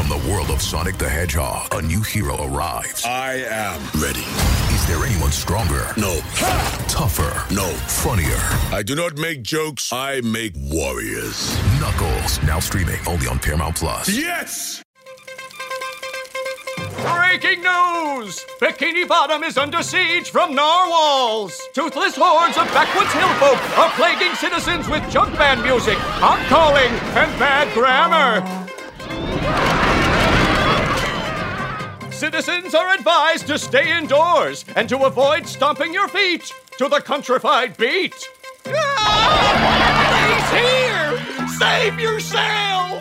From the world of Sonic the Hedgehog, a new hero arrives. I am ready. Is there anyone stronger? No. Tougher? No. Funnier? I do not make jokes, I make warriors. Knuckles, now streaming only on Paramount+. Yes! Breaking news! Bikini Bottom is under siege from narwhals! Toothless hordes of backwoods hillfolk are plaguing citizens with junk band music, hot calling, and bad grammar. Citizens are advised to stay indoors and to avoid stomping your feet to the countrified beat. Ah! He's here! Save yourselves!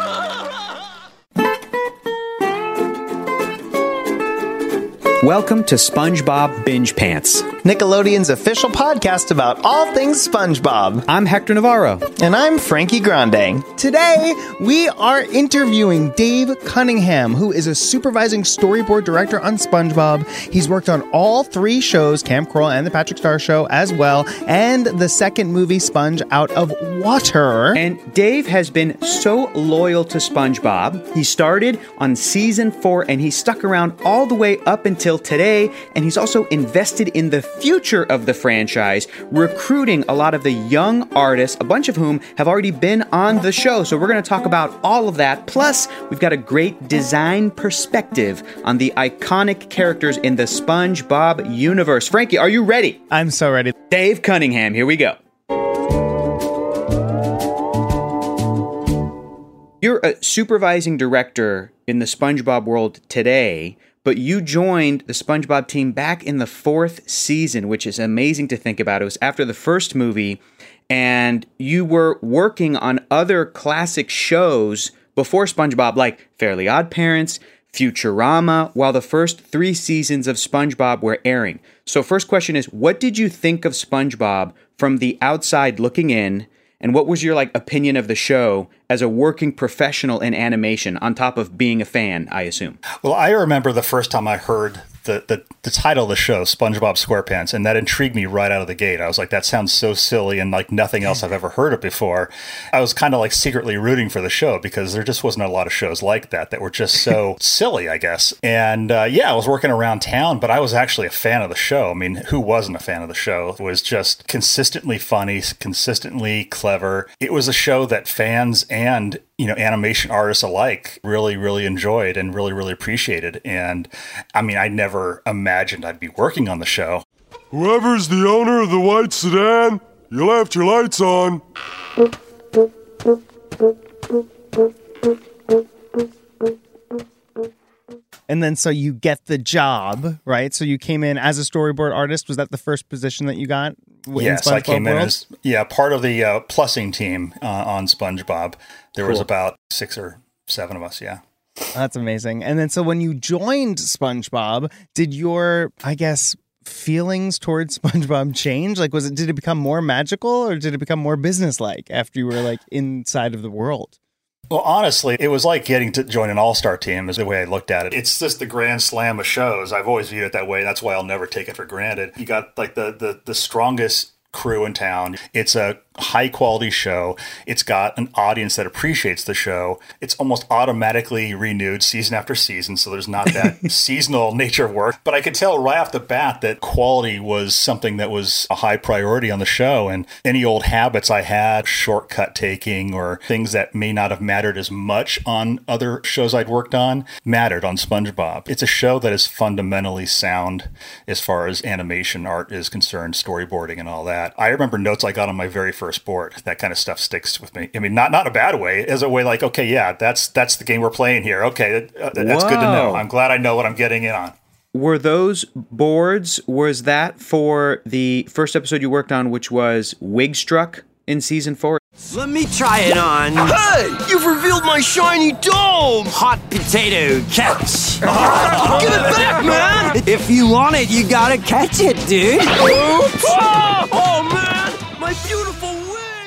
Welcome to SpongeBob Binge Pants, Nickelodeon's official podcast about all things SpongeBob. I'm Hector Navarro. And I'm Frankie Grande. Today, we are interviewing Dave Cunningham, who is a supervising storyboard director on SpongeBob. He's worked on all 3 shows, Camp Coral and The Patrick Star Show as well, and the second movie, Sponge Out of Water. And Dave has been so loyal to SpongeBob. He started on season 4 and he stuck around all the way up until today, and he's also invested in the future of the franchise, recruiting a lot of the young artists, a bunch of whom have already been on the show. So we're going to talk about all of that. Plus, we've got a great design perspective on the iconic characters in the SpongeBob universe. Frankie, are you ready? I'm so ready. Dave Cunningham, here we go. You're a supervising director in the SpongeBob world today, but you joined the SpongeBob team back in the 4th season, which is amazing to think about. It was after the first movie, and you were working on other classic shows before SpongeBob, like Fairly Odd Parents, Futurama, while the first 3 seasons of SpongeBob were airing. So first question is, what did you think of SpongeBob from the outside looking in? And what was your opinion of the show as a working professional in animation, on top of being a fan, I assume? Well, I remember the first time I heard the title of the show, SpongeBob SquarePants, and that intrigued me right out of the gate. I was like, that sounds so silly and like nothing else I've ever heard of before. I was kind of secretly rooting for the show because there just wasn't a lot of shows like that were just so silly, I guess. And I was working around town, but I was actually a fan of the show. I mean, who wasn't a fan of the show? It was just consistently funny, consistently clever. It was a show that fans and animation artists alike really, really enjoyed and really, really appreciated. And I mean, I never imagined I'd be working on the show. Whoever's the owner of the white sedan, you left your lights on. And then so you get the job, right? So you came in as a storyboard artist. Was that the first position that you got? Yes, I came in as part of the plussing team on SpongeBob. There was about 6 or 7 of us, yeah. That's amazing. And then so when you joined SpongeBob, did your, feelings towards SpongeBob change? Did it become more magical, or did it become more businesslike after you were inside of the world? Well, honestly, it was like getting to join an all-star team is the way I looked at it. It's just the grand slam of shows. I've always viewed it that way. That's why I'll never take it for granted. You got the strongest crew in town. It's a high quality show. It's got an audience that appreciates the show. It's almost automatically renewed season after season, so there's not that seasonal nature of work. But I could tell right off the bat that quality was something that was a high priority on the show, and any old habits I had, shortcut taking or things that may not have mattered as much on other shows I'd worked on, mattered on SpongeBob. It's a show that is fundamentally sound as far as animation art is concerned, storyboarding and all that. I remember notes I got on my very first board. That kind of stuff sticks with me. I mean, not in a bad way, as a way okay, yeah, that's the game we're playing here. Okay, that's good to know. I'm glad I know what I'm getting in on. Were those boards, was that for the first episode you worked on, which was Wigstruck in season 4? Let me try it on. Hey, you've revealed my shiny dome! Hot potato catch. Give it back, man! If you want it, you gotta catch it, dude. Oops! Oh, man! My beautiful wig!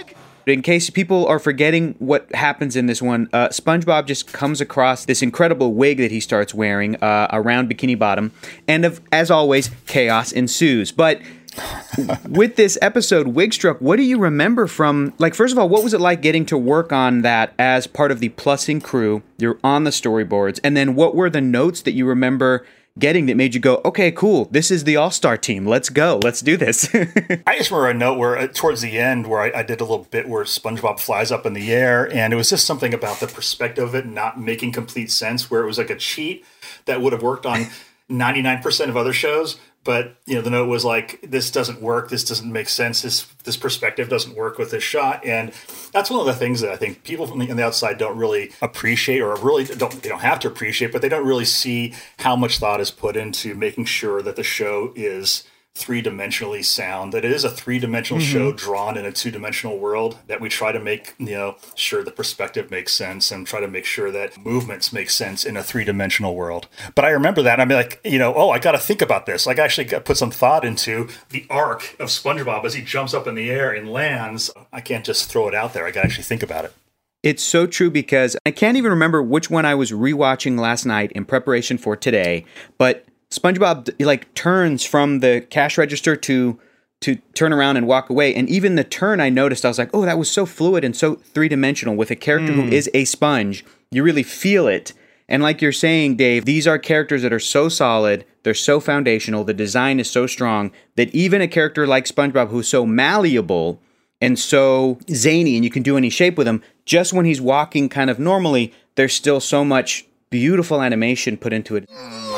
In case people are forgetting what happens in this one, SpongeBob just comes across this incredible wig that he starts wearing around Bikini Bottom, and as always, chaos ensues. But with this episode, Wigstruck, what do you remember from, like, first of all, what was it like getting to work on that as part of the Plussing crew? You're on the storyboards. And then what were the notes that you remember getting that made you go, okay, cool, this is the all-star team. Let's go. Let's do this. I just remember a note where towards the end where I did a little bit where SpongeBob flies up in the air, and it was just something about the perspective of it not making complete sense, where it was like a cheat that would have worked on 99% of other shows. But, you know, the note was like, this doesn't work. This doesn't make sense. This perspective doesn't work with this shot. And that's one of the things that I think people from the outside don't really appreciate, or really they don't have to appreciate, but they don't really see how much thought is put into making sure that the show is three-dimensionally sound, that it is a three-dimensional show drawn in a two-dimensional world, that we try to make, you know, sure the perspective makes sense and try to make sure that movements make sense in a three-dimensional world. But I remember that, and I'm like, you know, I got to think about this. Like, I actually put some thought into the arc of SpongeBob as he jumps up in the air and lands. I can't just throw it out there. I got to actually think about it. It's so true, because I can't even remember which one I was rewatching last night in preparation for today, but SpongeBob like turns from the cash register to turn around and walk away. And even the turn, I noticed, I was like, oh, that was so fluid and so three-dimensional. With a character who is a sponge, you really feel it. And like you're saying, Dave, these are characters that are so solid, they're so foundational, the design is so strong, that even a character like SpongeBob, who's so malleable and so zany, and you can do any shape with him, just when he's walking kind of normally, there's still so much beautiful animation put into it.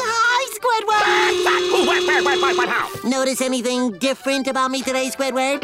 Notice anything different about me today, Squidward?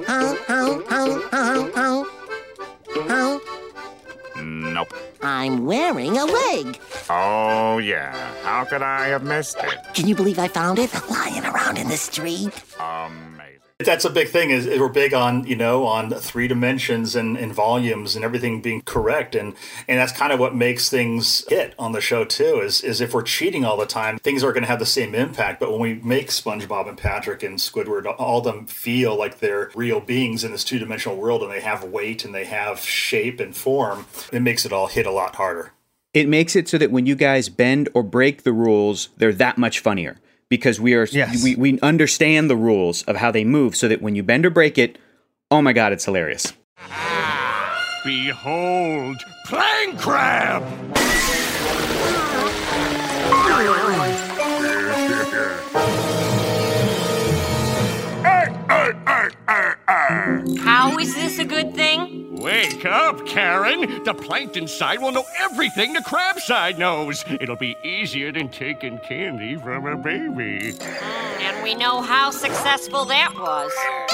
Nope. I'm wearing a wig. Oh, yeah. How could I have missed it? Can you believe I found it lying around in the street? Amazing. That's a big thing, is we're big on, you know, on 3 dimensions and volumes and everything being correct. And that's kind of what makes things hit on the show, too, is if we're cheating all the time, things are going to have the same impact. But when we make SpongeBob and Patrick and Squidward, all of them feel like they're real beings in this 2-dimensional world, and they have weight and they have shape and form, it makes it all hit a lot harder. It makes it so that when you guys bend or break the rules, they're that much funnier. Because we understand the rules of how they move, so that when you bend or break it, oh my God, it's hilarious. Behold, Plain Crab! How is this a good thing? Wake up, Karen! The plankton side will know everything the crab side knows. It'll be easier than taking candy from a baby. And we know how successful that was.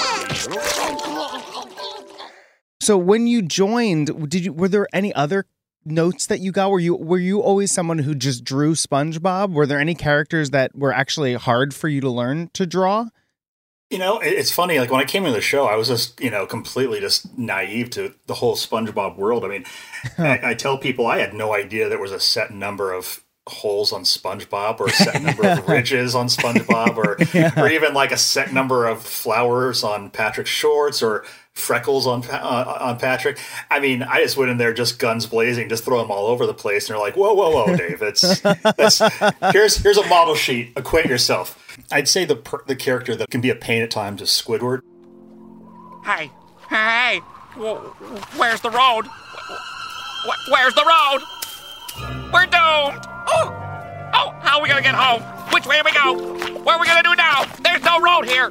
So when you joined, were there any other notes that you got? Were you always someone who just drew SpongeBob? Were there any characters that were actually hard for you to learn to draw? You know, it's funny, like when I came into the show, I was just, you know, completely just naive to the whole SpongeBob world. I mean, I tell people I had no idea there was a set number of holes on SpongeBob, or a set number of ridges on SpongeBob, or even like a set number of flowers on Patrick's shorts, or freckles on Patrick. I mean, I just went in there just guns blazing, just throw them all over the place. And they're like, whoa, Dave, here's a model sheet. Acquaint yourself. I'd say the character that can be a pain at times is Squidward. Hey, where's the road? Where's the road? We're doomed. Oh, how are we gonna get home? Which way do we go? What are we gonna do now? There's no road here.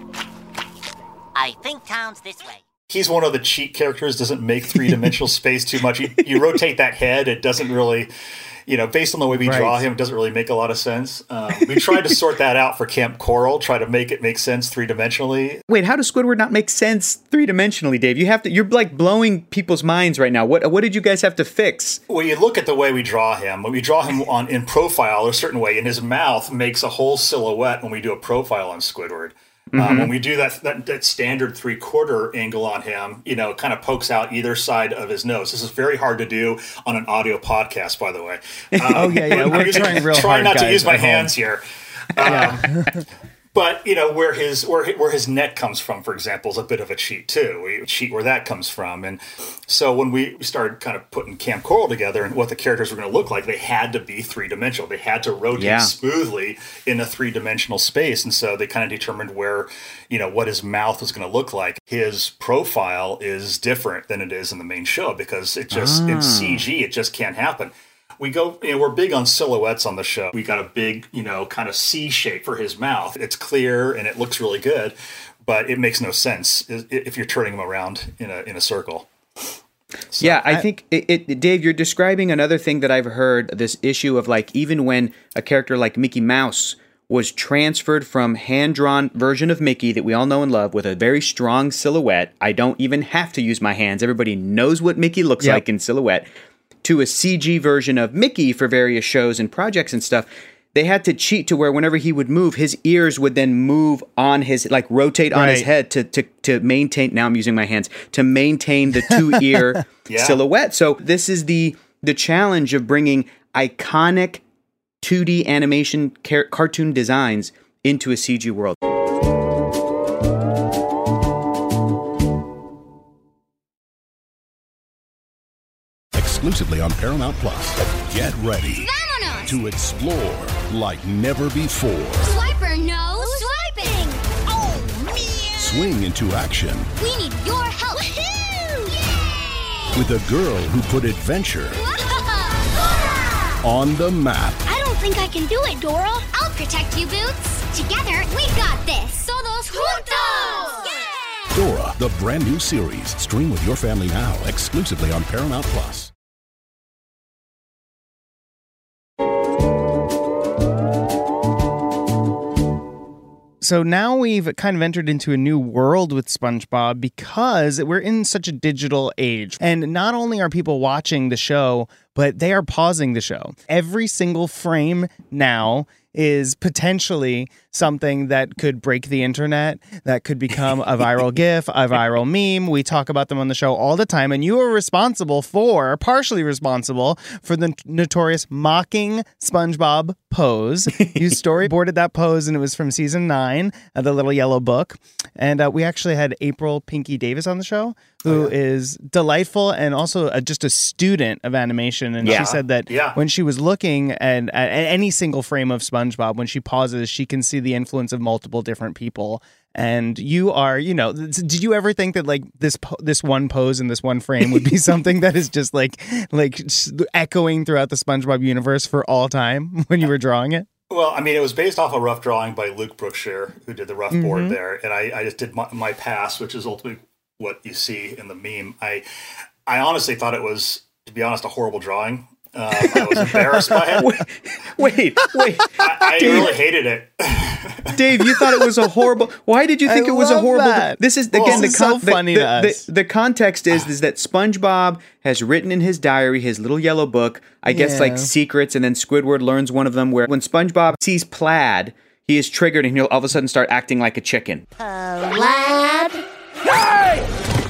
I think town's this way. He's one of the cheat characters, doesn't make 3-dimensional space too much. You rotate that head, it doesn't really, you know, based on the way we draw him, it doesn't really make a lot of sense. We tried to sort that out for Camp Coral, try to make it make sense 3-dimensionally. Wait, how does Squidward not make sense 3-dimensionally, Dave? You're like blowing people's minds right now. What did you guys have to fix? Well, you look at the way we draw him. When we draw him in profile a certain way, and his mouth makes a whole silhouette when we do a profile on Squidward. When we do that standard 3/4 angle on him, you know, it kind of pokes out either side of his nose. This is very hard to do on an audio podcast, by the way. We're trying real hard, not guys, to use my hands here. But, where his neck comes from, for example, is a bit of a cheat, too. We cheat where that comes from. And so when we started kind of putting Camp Coral together and what the characters were going to look like, they had to be three-dimensional. They had to rotate smoothly in a three-dimensional space. And so they kind of determined where, what his mouth was going to look like. His profile is different than it is in the main show because it just, in CG, it just can't happen. We go, we're big on silhouettes on the show. We got a big, kind of C shape for his mouth. It's clear and it looks really good, but it makes no sense if you're turning him around in a circle. So, yeah, I think, Dave, you're describing another thing that I've heard, this issue of like, even when a character like Mickey Mouse was transferred from hand-drawn version of Mickey that we all know and love with a very strong silhouette, I don't even have to use my hands. Everybody knows what Mickey looks like in silhouette. To a CG version of Mickey for various shows and projects and stuff, they had to cheat to where whenever he would move, his ears would then move on his, like rotate on his head to maintain, now I'm using my hands, to maintain the two-ear silhouette. So this is the challenge of bringing iconic 2D animation cartoon designs into a CG world. Exclusively on Paramount Plus. Get ready to explore like never before. Swiper, no swiping! Oh, man! Swing into action. We need your help! With a girl who put adventure on the map. I don't think I can do it, Dora. I'll protect you, Boots. Together, we got this. Todos juntos! Yeah! Dora, the brand new series. Stream with your family now, exclusively on Paramount Plus. So now we've kind of entered into a new world with SpongeBob because we're in such a digital age. And not only are people watching the show, but they are pausing the show. Every single frame now is potentially something that could break the internet, that could become a viral GIF, a viral meme. We talk about them on the show all the time, and you are partially responsible for the notorious mocking SpongeBob pose. You storyboarded that pose, and it was from season 9 of the Little Yellow Book. And we actually had April Pinky Davis on the show, who is delightful and also just a student of animation. And she said that when she was looking at any single frame of SpongeBob, when she pauses, she can see the influence of multiple different people. And you are, did you ever think that like this one pose in this one frame would be something that is just like echoing throughout the SpongeBob universe for all time when you were drawing it? Well, I mean, it was based off a rough drawing by Luke Brookshire, who did the rough board there. And I just did my pass, which is ultimately what you see in the meme. I honestly thought it was, to be honest, a horrible drawing. I was embarrassed by it. Wait. I really hated it. Dave, you thought it was a horrible... Why did you think it was a horrible... This is, again, the context is that SpongeBob has written in his diary, his little yellow book, I guess like secrets, and then Squidward learns one of them where when SpongeBob sees Plaid, he is triggered and he'll all of a sudden start acting like a chicken. Plaid? Hey!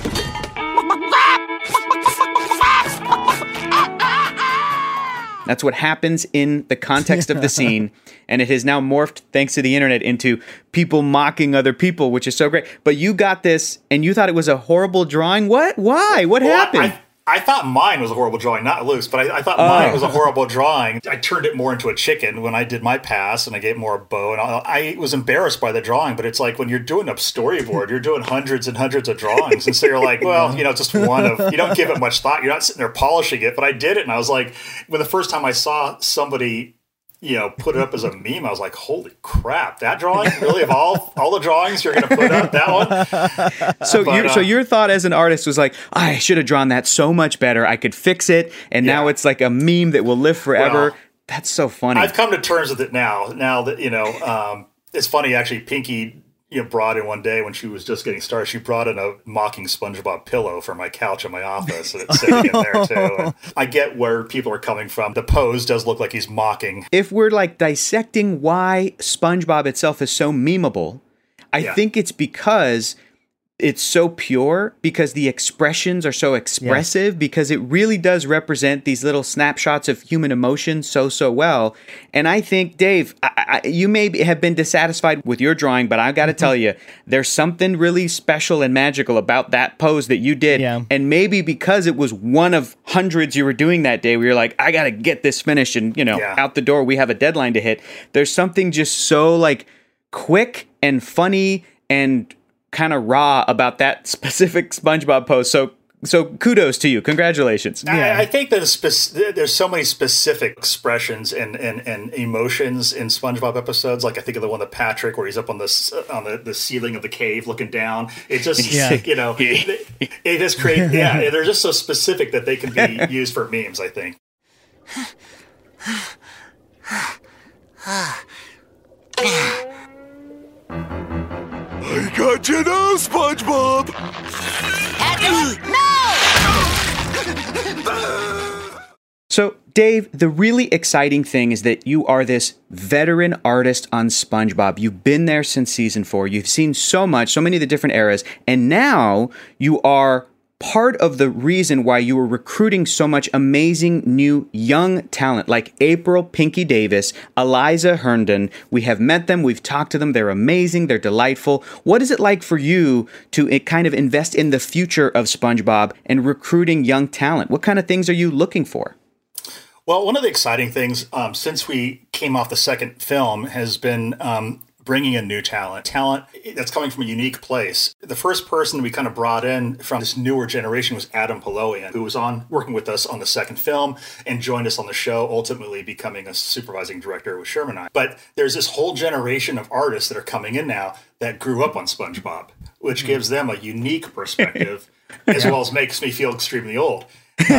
That's what happens in the context of the scene, and it has now morphed, thanks to the internet, into people mocking other people, which is so great. But you got this, and you thought it was a horrible drawing? What? Why? What happened? I thought mine was a horrible drawing, not Luke's, but I thought mine was a horrible drawing. I turned it more into a chicken when I did my pass, and I gave more a bow. And I was embarrassed by the drawing, but it's like when you're doing a storyboard, you're doing hundreds and hundreds of drawings. And so you're like, well, just one of, you don't give it much thought. You're not sitting there polishing it. But I did it, and I was like, when the first time I saw somebody put it up as a meme, I was like, holy crap, that drawing? Really? Of all the drawings you're going to put up, that one? So your thought as an artist was like, I should have drawn that so much better. I could fix it, and now it's like a meme that will live forever. Well, that's so funny. I've come to terms with it now. Now that, it's funny, actually, Pinky brought in one day when she was just getting started. She brought in a mocking SpongeBob pillow for my couch in my office, and it's sitting in there too. And I get where people are coming from. The pose does look like he's mocking. If we're like dissecting why SpongeBob itself is so memeable, I think it's because it's so pure, because the expressions are so expressive, because it really does represent these little snapshots of human emotion so well. And I think, Dave, you may have been dissatisfied with your drawing, but I got to tell you, there's something really special and magical about that pose that you did. Yeah. And maybe because it was one of hundreds you were doing that day, where you're like, I got to get this finished, and out the door, we have a deadline to hit. There's something just so like quick and funny and kind of raw about that specific SpongeBob pose. So kudos to you. Congratulations. I think that there's so many specific expressions and emotions in SpongeBob episodes. Like I think of the one with Patrick where he's up on the ceiling of the cave looking down. It just, it just creates, they're just so specific that they can be used for memes, I think. I got you now, SpongeBob! So, Dave, the really exciting thing is that you are this veteran artist on SpongeBob. You've been there since season 4. You've seen so many of the different eras, and now you are part of the reason why you were recruiting so much amazing new young talent like April Pinky Davis, Eliza Herndon. We have met them. We've talked to them. They're amazing. They're delightful. What is it like for you to kind of invest in the future of SpongeBob and recruiting young talent? What kind of things are you looking for? Well, one of the exciting things since we came off the second film has been bringing in new talent that's coming from a unique place. The first person we kind of brought in from this newer generation was Adam Poloian, who was working with us on the second film and joined us on the show, ultimately becoming a supervising director with Sherman and I. But there's this whole generation of artists that are coming in now that grew up on SpongeBob, which gives them a unique perspective, as well as makes me feel extremely old.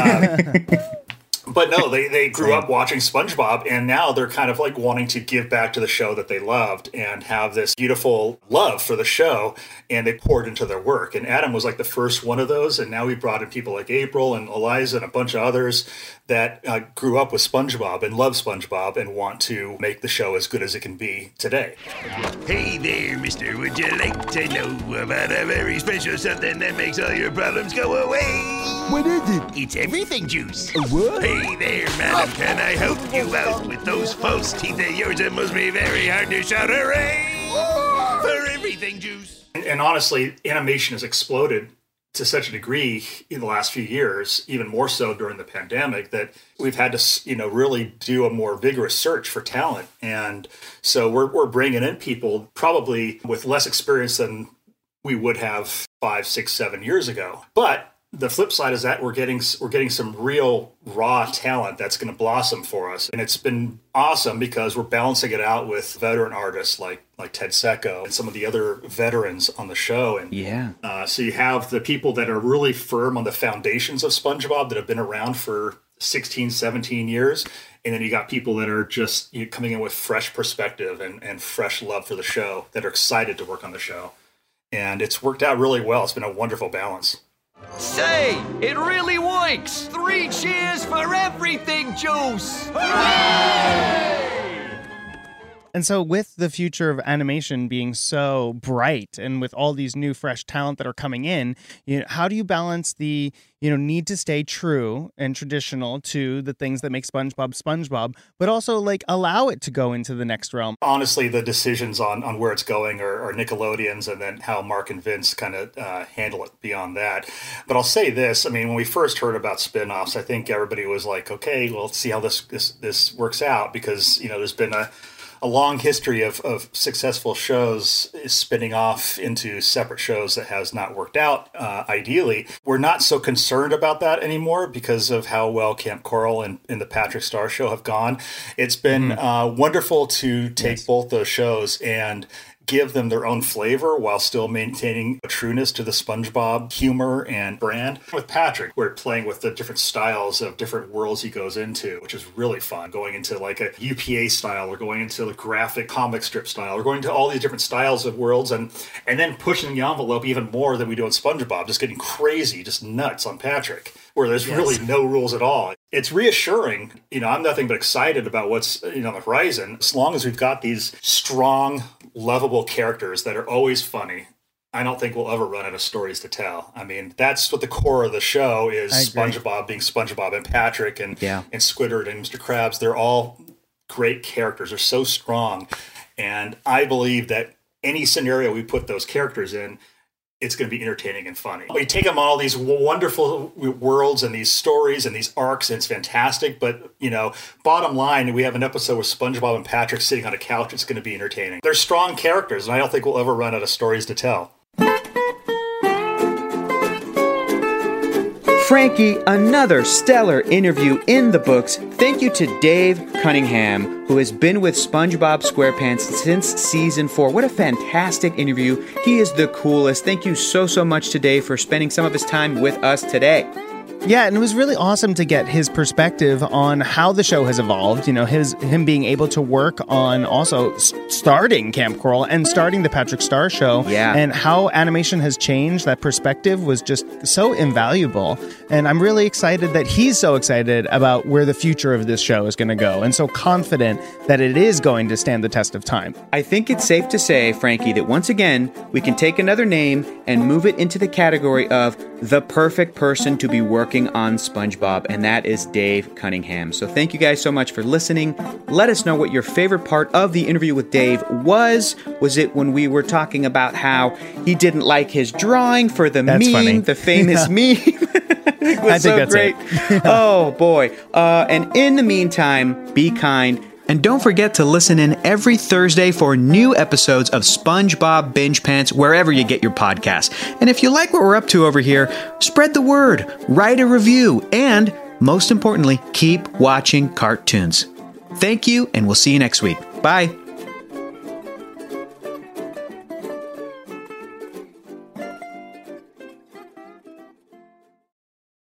But no, they grew up watching SpongeBob, and now they're kind of like wanting to give back to the show that they loved and have this beautiful love for the show, and they poured into their work. And Adam was like the first one of those, and now we brought in people like April and Eliza and a bunch of others that grew up with SpongeBob and love SpongeBob and want to make the show as good as it can be today. Hey there, mister. Would you like to know about a very special something that makes all your problems go away? What is it? It's everything juice. What? Hey there, madam. Can I help you out with those false teeth of yours? It must be very hard to shout hooray for everything juice. And honestly, animation has exploded to such a degree in the last few years, even more so during the pandemic, that we've had to, really do a more vigorous search for talent. And so we're bringing in people probably with less experience than we would have 5, 6, 7 years ago. But the flip side is that we're getting some real raw talent that's going to blossom for us. And it's been awesome because we're balancing it out with veteran artists like Ted Secco and some of the other veterans on the show. And so you have the people that are really firm on the foundations of SpongeBob that have been around for 16, 17 years. And then you got people that are just coming in with fresh perspective and fresh love for the show that are excited to work on the show. And it's worked out really well. It's been a wonderful balance. Say, it really works! 3 cheers for everything, Juice! Hooray! And so with the future of animation being so bright and with all these new fresh talent that are coming in, how do you balance the, need to stay true and traditional to the things that make SpongeBob, but also like allow it to go into the next realm? Honestly, the decisions on where it's going are Nickelodeon's, and then how Mark and Vince kind of handle it beyond that. But I'll say this, I mean, when we first heard about spin-offs, I think everybody was like, okay, well, let's see how this works out, because, there's been a long history of successful shows spinning off into separate shows that has not worked out. Ideally, we're not so concerned about that anymore because of how well Camp Coral and the Patrick Star Show have gone. It's been wonderful to take both those shows and give them their own flavor while still maintaining a trueness to the SpongeBob humor and brand. With Patrick, we're playing with the different styles of different worlds he goes into, which is really fun. Going into like a UPA style, or going into the graphic comic strip style, or going to all these different styles of worlds, and then pushing the envelope even more than we do on SpongeBob, just getting crazy, just nuts on Patrick, where there's really no rules at all. It's reassuring. I'm nothing but excited about what's on the horizon. As long as we've got these strong, lovable characters that are always funny, I don't think we'll ever run out of stories to tell. I mean, that's what the core of the show is. SpongeBob being SpongeBob, and Patrick and Squidward and Mr. Krabs. They're all great characters. They're so strong. And I believe that any scenario we put those characters in, it's going to be entertaining and funny. We take them on all these wonderful worlds and these stories and these arcs, and it's fantastic. But, bottom line, we have an episode with SpongeBob and Patrick sitting on a couch. It's going to be entertaining. They're strong characters, and I don't think we'll ever run out of stories to tell. Frankie, another stellar interview in the books. Thank you to Dave Cunningham, who has been with SpongeBob SquarePants since season 4. What a fantastic interview. He is the coolest. Thank you so much to Dave for spending some of his time with us today. Yeah, and it was really awesome to get his perspective on how the show has evolved. Him being able to work on also starting Camp Coral and starting the Patrick Star Show. Yeah. And how animation has changed. That perspective was just so invaluable. And I'm really excited that he's so excited about where the future of this show is going to go, and so confident that it is going to stand the test of time. I think it's safe to say, Frankie, that once again, we can take another name and move it into the category of the perfect person to be working on SpongeBob, and that is Dave Cunningham. So thank you guys so much for listening. Let us know what your favorite part of the interview with Dave was. Was it when we were talking about how he didn't like his drawing for the That's meme, funny. the famous meme? It was I think that's great. Oh, boy. And in the meantime, be kind. And don't forget to listen in every Thursday for new episodes of SpongeBob Binge Pants wherever you get your podcasts. And if you like what we're up to over here, spread the word, write a review, and most importantly, keep watching cartoons. Thank you, and we'll see you next week. Bye.